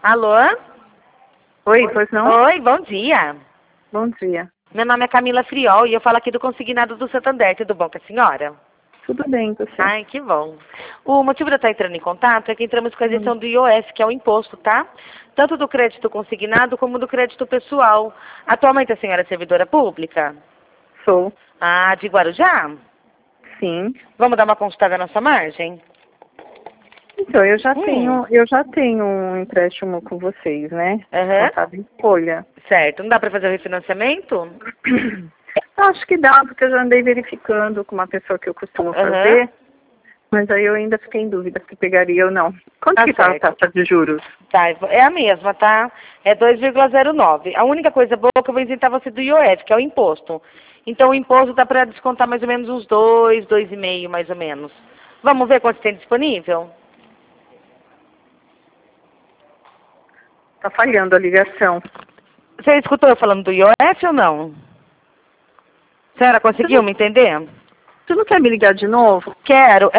Alô? Oi, pois não? Oi, bom dia. Bom dia. Meu nome é Camila Friol e eu falo aqui do Consignado do Santander. Tudo bom com a senhora? Tudo bem, você? Ai, que bom. O motivo de eu estar entrando em contato é que entramos com a isenção do IOF, que é o imposto, tá? Tanto do crédito consignado como do crédito pessoal. Atualmente a senhora é servidora pública? Sou. Ah, de Guarujá? Sim. Vamos dar uma consultada na sua margem? Então, eu já tenho um empréstimo com vocês, né? Aham. Contado em folha. Certo. Não dá para fazer o refinanciamento? Acho que dá, porque eu já andei verificando com uma pessoa que eu costumo fazer, mas aí eu ainda fiquei em dúvida se pegaria ou não. Quanto Tá que tá a certo. taxa de juros? Tá, é a mesma, tá? É 2,09. A única coisa boa é que eu vou isentar você do IOF, que é o imposto. Então o imposto dá para descontar mais ou menos uns 2,5 mais ou menos. Vamos ver quanto tem disponível? Tá falhando a ligação. Você escutou eu falando do IOF ou não? A senhora conseguiu me entender? Você não quer me ligar de novo? Quero.